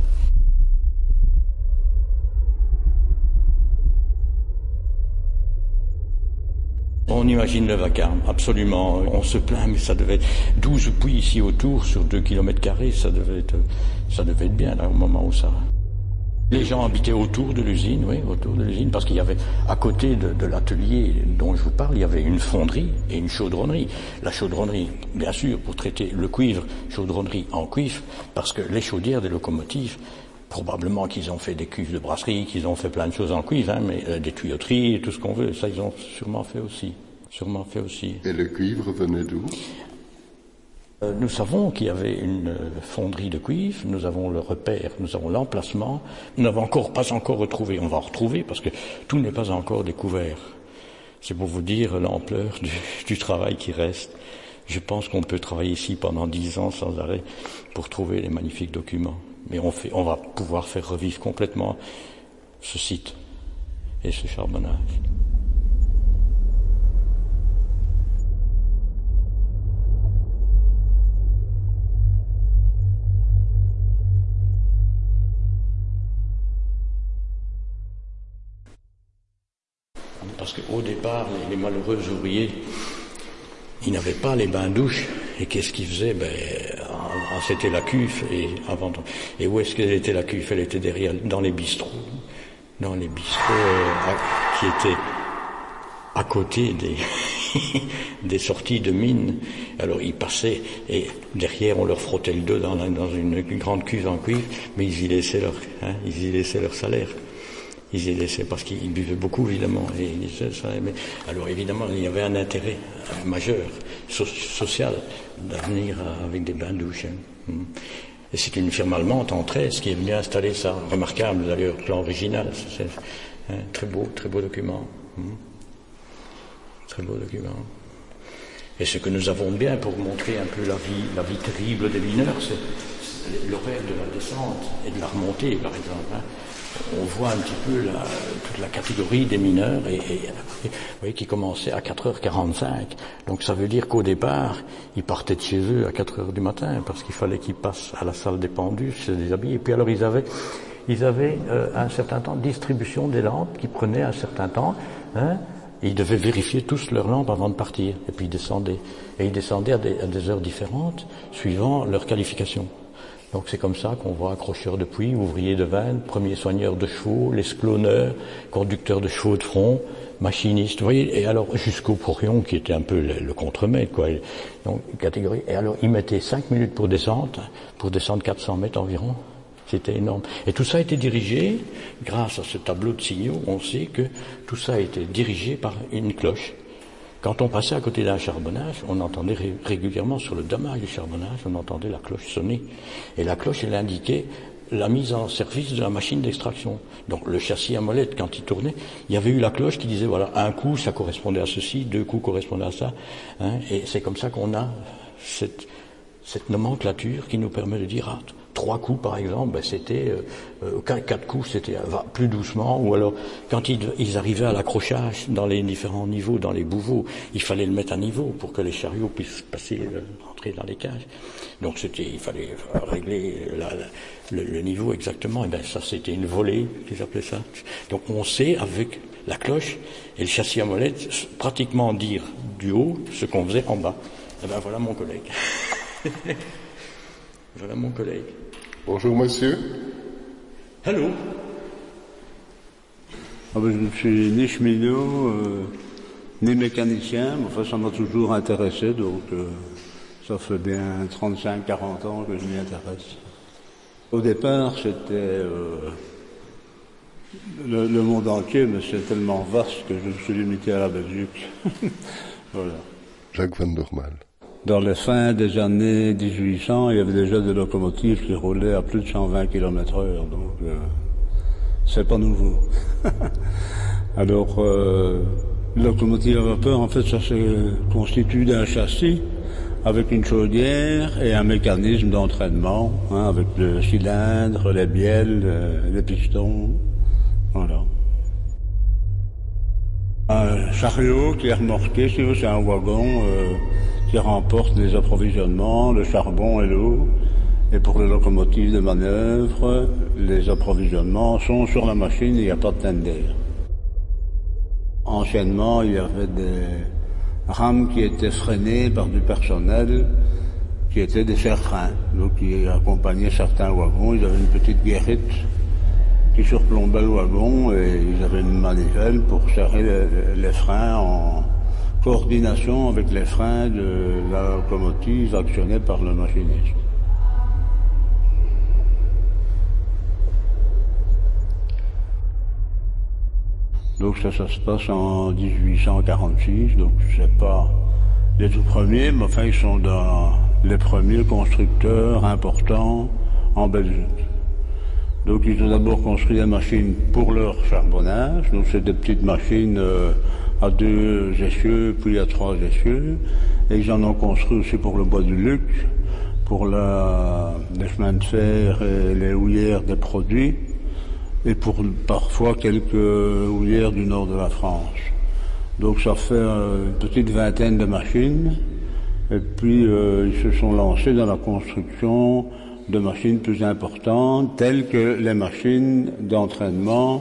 On imagine le vacarme, absolument. On se plaint, mais ça devait être 12 puits ici autour, sur 2 km², ça devait être bien, là, au moment où ça... Les gens habitaient autour de l'usine, oui, autour de l'usine, parce qu'il y avait, à côté de l'atelier dont je vous parle, il y avait une fonderie et une chaudronnerie. La chaudronnerie, bien sûr, pour traiter le cuivre, chaudronnerie en cuivre, parce que les chaudières des locomotives, probablement qu'ils ont fait des cuves de brasserie, qu'ils ont fait plein de choses en cuivre, mais des tuyauteries et tout ce qu'on veut, ça ils ont sûrement fait aussi. Et le cuivre venait d'où ? Nous savons qu'il y avait une fonderie de cuivre, nous avons le repère, nous avons l'emplacement, nous n'avons pas encore retrouvé, on va en retrouver parce que tout n'est pas encore découvert. C'est pour vous dire l'ampleur du travail qui reste. Je pense qu'on peut travailler ici pendant 10 ans sans arrêt pour trouver les magnifiques documents. Mais on va pouvoir faire revivre complètement ce site et ce charbonnage. Parce qu'au départ, les malheureux ouvriers, ils n'avaient pas les bains-douches. Et qu'est-ce qu'ils faisaient? C'était la cuve. Et où est-ce qu'elle était la cuve? Elle était derrière, dans les bistrots. Dans les bistrots qui étaient à côté des sorties de mines. Alors ils passaient et derrière on leur frottait le dos dans une grande cuve en cuivre, mais ils y laissaient leur salaire. Ils y laissaient parce qu'ils buvaient beaucoup évidemment. Alors évidemment il y avait un intérêt majeur social d'avenir avec des bains-douches. Et c'est une firme allemande en 13 qui est venue installer ça. Remarquable d'ailleurs, plan original. C'est un très beau document. Très beau document. Et ce que nous avons bien pour montrer un peu la vie terrible des mineurs, c'est l'horaire de la descente et de la remontée, par exemple. On voit un petit peu toute la catégorie des mineurs vous voyez, qui commençait à 4h45. Donc ça veut dire qu'au départ, ils partaient de chez eux à 4h du matin parce qu'il fallait qu'ils passent à la salle des pendus, se déshabiller. Et puis alors ils avaient un certain temps de distribution des lampes qui prenait un certain temps. Ils devaient vérifier tous leurs lampes avant de partir. Et puis ils descendaient. Et ils descendaient à des heures différentes suivant leur qualification. Donc c'est comme ça qu'on voit accrocheur de puits, ouvrier de vanne, premier soigneur de chevaux, l'escloneur, conducteur de chevaux de front, machiniste, vous voyez, et alors jusqu'au porion qui était un peu le contremaître, quoi. Donc catégorie. Et alors ils mettaient 5 minutes pour descendre 400 mètres environ. C'était énorme. Et tout ça a été dirigé, grâce à ce tableau de signaux, on sait que tout ça a été dirigé par une cloche. Quand on passait à côté d'un charbonnage, on entendait régulièrement sur le damage du charbonnage, on entendait la cloche sonner. Et la cloche, elle indiquait la mise en service de la machine d'extraction. Donc le châssis à molette, quand il tournait, il y avait eu la cloche qui disait, voilà, un coup, ça correspondait à ceci, 2 coups correspondaient à ça. Et c'est comme ça qu'on a cette nomenclature qui nous permet de dire, 3 coups par exemple, c'était 4 coups, c'était plus doucement, ou alors quand ils arrivaient à l'accrochage dans les différents niveaux, dans les bouveaux, il fallait le mettre à niveau pour que les chariots puissent rentrer dans les cages. Donc il fallait régler le niveau exactement. Et bien ça, c'était une volée qu'ils appelaient ça. Donc on sait avec la cloche et le châssis à molette pratiquement dire du haut ce qu'on faisait en bas. Et ben voilà mon collègue. Voilà mon collègue. Bonjour monsieur. Hello. Je ne suis ni cheminot, ni mécanicien, mais enfin ça m'a toujours intéressé, donc ça fait bien 35-40 ans que je m'y intéresse. Au départ, c'était le monde entier, mais c'est tellement vaste que je me suis limité à la Belgique. Voilà. Jacques Van der Maal. Dans les fins des années 1800, il y avait déjà des locomotives qui roulaient à plus de 120 km/h, donc c'est pas nouveau. Alors, locomotive à vapeur, en fait, ça se constitue d'un châssis avec une chaudière et un mécanisme d'entraînement, avec le cylindre, les bielles, les pistons, voilà. Un chariot qui est remorqué, si vous voulez, c'est un wagon qui remporte les approvisionnements, le charbon et l'eau. Et pour les locomotives de manœuvre, les approvisionnements sont sur la machine, il n'y a pas de tender. Anciennement, il y avait des rames qui étaient freinées par du personnel qui étaient des serre-freins. Donc ils accompagnaient certains wagons, ils avaient une petite guérite qui surplombait le wagon et ils avaient une manivelle pour serrer les freins en coordination avec les freins de la locomotive actionnée par le machiniste. Donc ça se passe en 1846, donc c'est pas les tout premiers, mais enfin ils sont dans les premiers constructeurs importants en Belgique. Donc ils ont d'abord construit des machines pour leur charbonnage, donc c'est des petites machines à 2 essieux, puis à 3 essieux, et ils en ont construit aussi pour le bois du Luc, pour les chemins de fer et les houillères des produits, et pour parfois quelques houillères du nord de la France. Donc ça fait une petite vingtaine de machines, et puis ils se sont lancés dans la construction de machines plus importantes, telles que les machines d'entraînement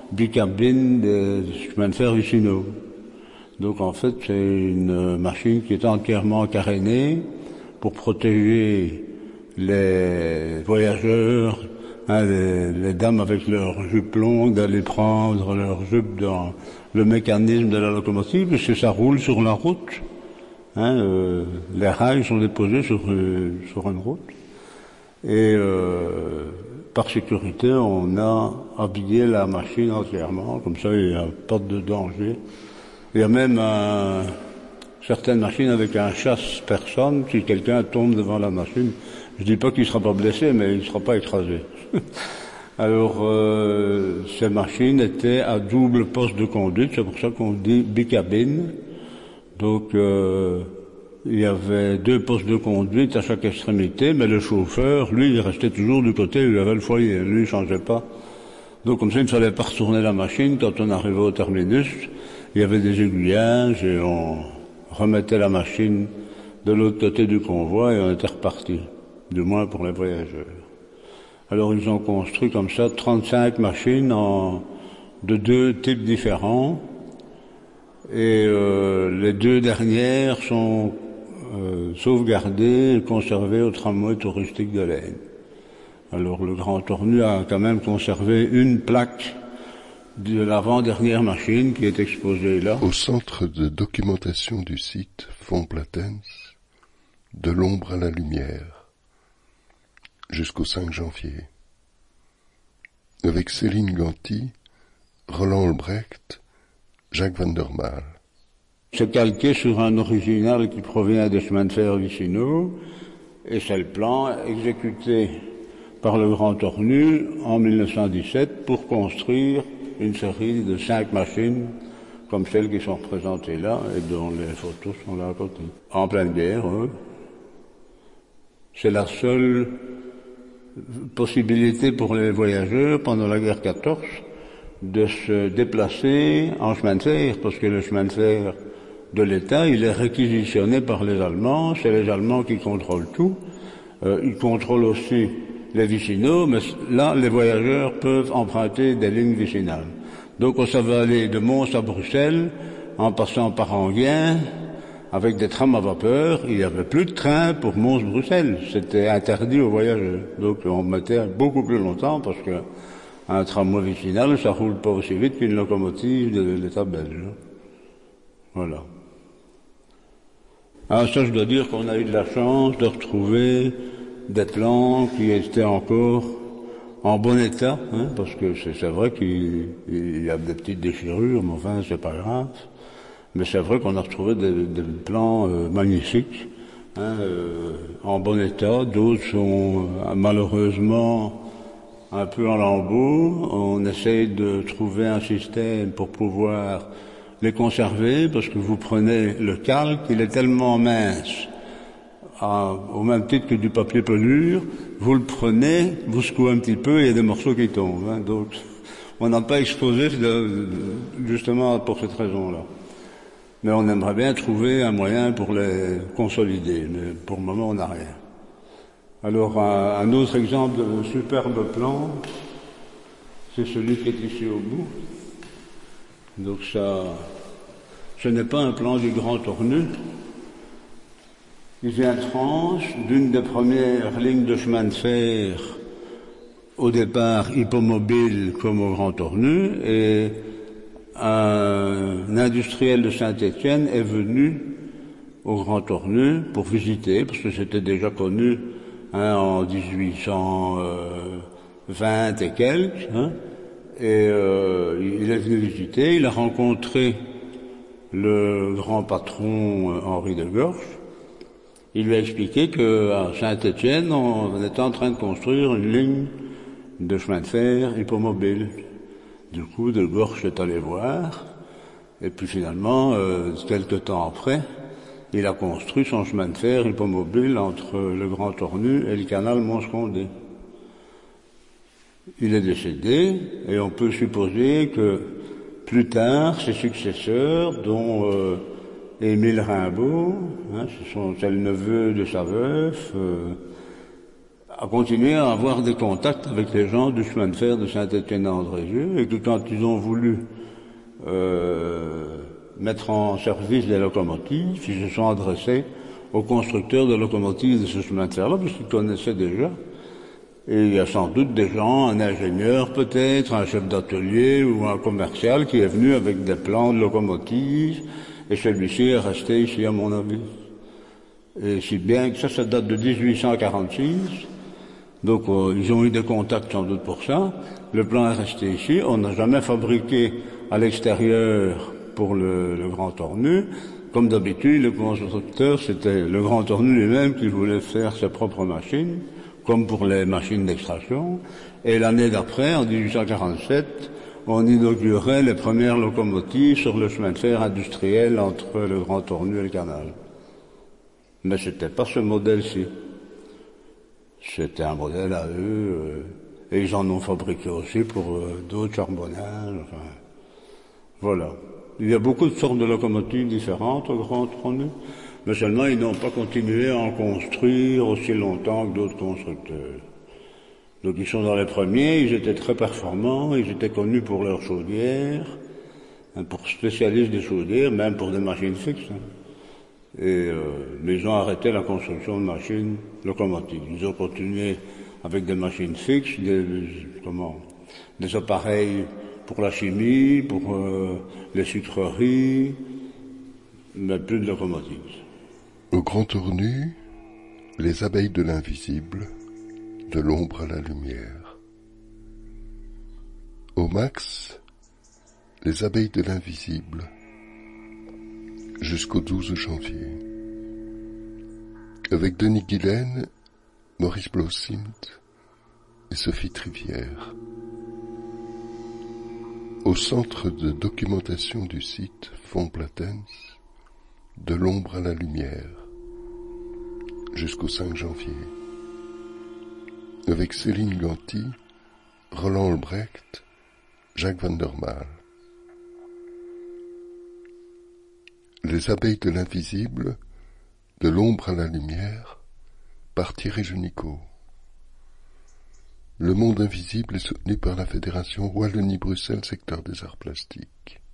bicabine des chemins de fer vicinaux. Donc en fait, c'est une machine qui est entièrement carénée pour protéger les voyageurs, les dames avec leurs jupes longues, d'aller prendre leurs jupes dans le mécanisme de la locomotive, parce que ça roule sur la route. Les rails sont déposés sur une route. Et par sécurité, on a habillé la machine entièrement, comme ça il n'y a pas de danger. Il y a même certaines machines avec un chasse-personne, si quelqu'un tombe devant la machine, je dis pas qu'il sera pas blessé, mais il sera pas écrasé. Alors, ces machines étaient à double poste de conduite, c'est pour ça qu'on dit bicabine. Donc, il y avait 2 postes de conduite à chaque extrémité, mais le chauffeur, lui, il restait toujours du côté où il avait le foyer, lui, il changeait pas. Donc, comme ça, il ne fallait pas retourner la machine. Quand on arrivait au terminus, il y avait des aiguillages et on remettait la machine de l'autre côté du convoi et on était reparti, du moins pour les voyageurs. Alors ils ont construit comme ça 35 machines de 2 types différents et les 2 dernières sont sauvegardées et conservées au tramway touristique de l'Aisne. Alors le Grand Tornu a quand même conservé une plaque de l'avant-dernière machine qui est exposée là. Au centre de documentation du site Fonds Platense, de l'ombre à la lumière, jusqu'au 5 janvier. Avec Céline Ganty, Roland Albrecht, Jacques van der Maal. C'est calqué sur un original qui provient des chemins de fer vicinaux, et c'est le plan exécuté par le Grand Tornu en 1917 pour construire une série de 5 machines comme celles qui sont représentées là et dont les photos sont là à côté. En pleine guerre, c'est la seule possibilité pour les voyageurs pendant la guerre 14 de se déplacer en chemin de fer, parce que le chemin de fer de l'État, il est réquisitionné par les Allemands, c'est les Allemands qui contrôlent tout, ils contrôlent aussi les vicinaux, mais là, les voyageurs peuvent emprunter des lignes vicinales. Donc on savait aller de Mons à Bruxelles, en passant par Enghien, avec des trams à vapeur. Il n'y avait plus de train pour Mons-Bruxelles, c'était interdit aux voyageurs. Donc on mettait beaucoup plus longtemps, parce que un tramway vicinal, ça roule pas aussi vite qu'une locomotive de l'État belge. Voilà. Alors ça, je dois dire qu'on a eu de la chance de retrouver des plans qui étaient encore en bon état, parce que c'est vrai qu'il y a des petites déchirures, mais enfin c'est pas grave. Mais c'est vrai qu'on a retrouvé des plans magnifiques, en bon état. D'autres sont malheureusement un peu en lambeaux. On essaye de trouver un système pour pouvoir les conserver, parce que vous prenez le calque, il est tellement mince, au même titre que du papier pelure, vous le prenez, vous secouez un petit peu et il y a des morceaux qui tombent. Donc, on n'a pas exposé justement pour cette raison-là. Mais on aimerait bien trouver un moyen pour les consolider, mais pour le moment on n'a rien. Alors un autre exemple de superbe plan, c'est celui qui est ici au bout. Donc ça, ce n'est pas un plan du Grand Tornu. Il vient tranche d'une des premières lignes de chemin de fer, au départ hippomobile comme au Grand Tornu, et un industriel de Saint-Étienne est venu au Grand Tornu pour visiter, parce que c'était déjà connu en 1820 et quelques, et il est venu visiter, il a rencontré le grand patron Henri de Gorche. Il lui a expliqué qu'à Saint-Étienne, on était en train de construire une ligne de chemin de fer hippomobile. Du coup, de Gorche est allé voir, et puis finalement, quelque temps après, il a construit son chemin de fer hippomobile entre le Grand Tornu et le canal Mons-Condé. Il est décédé, et on peut supposer que plus tard, ses successeurs, dont Émile Rimbaud, c'est le neveu de sa veuve, a continué à avoir des contacts avec les gens du chemin de fer de Saint-Étienne-Andrézieux, et que quand ils ont voulu mettre en service les locomotives, ils se sont adressés aux constructeurs de locomotives de ce chemin de fer-là, parce qu'ils connaissaient déjà. Et il y a sans doute des gens, un ingénieur peut-être, un chef d'atelier ou un commercial qui est venu avec des plans de locomotives, et celui-ci est resté ici à mon avis. Et si bien que ça date de 1846, donc ils ont eu des contacts sans doute pour ça. Le plan est resté ici, on n'a jamais fabriqué à l'extérieur pour le Grand Tornu. Comme d'habitude, le constructeur, c'était le Grand Tornu lui-même qui voulait faire ses propres machines, comme pour les machines d'extraction. Et l'année d'après, en 1847, on inaugurait les premières locomotives sur le chemin de fer industriel entre le Grand Tornu et le canal. Mais c'était pas ce modèle-ci. C'était un modèle à eux, et ils en ont fabriqué aussi pour d'autres charbonnages, enfin, voilà. Il y a beaucoup de sortes de locomotives différentes au Grand Tornu, mais seulement ils n'ont pas continué à en construire aussi longtemps que d'autres constructeurs. Donc ils sont dans les premiers, ils étaient très performants, ils étaient connus pour leurs chaudières, pour spécialistes des chaudières, même pour des machines fixes. Mais ils ont arrêté la construction de machines locomotives. Ils ont continué avec des machines fixes, des appareils pour la chimie, pour les sucreries, mais plus de locomotives. Au Grand Tornu, les abeilles de l'invisible, de l'ombre à la lumière. Au Max, les abeilles de l'invisible, jusqu'au 12 janvier. Avec Denis Guilaine, Maurice Blausimt et Sophie Trivière. Au centre de documentation du site Fonds Platens, de l'ombre à la lumière, jusqu'au 5 janvier. Avec Céline Ganti, Roland Albrecht, Jacques van der Maal. Les abeilles de l'invisible, de l'ombre à la lumière, par Thierry Genicot. Le monde invisible est soutenu par la Fédération Wallonie-Bruxelles, secteur des arts plastiques.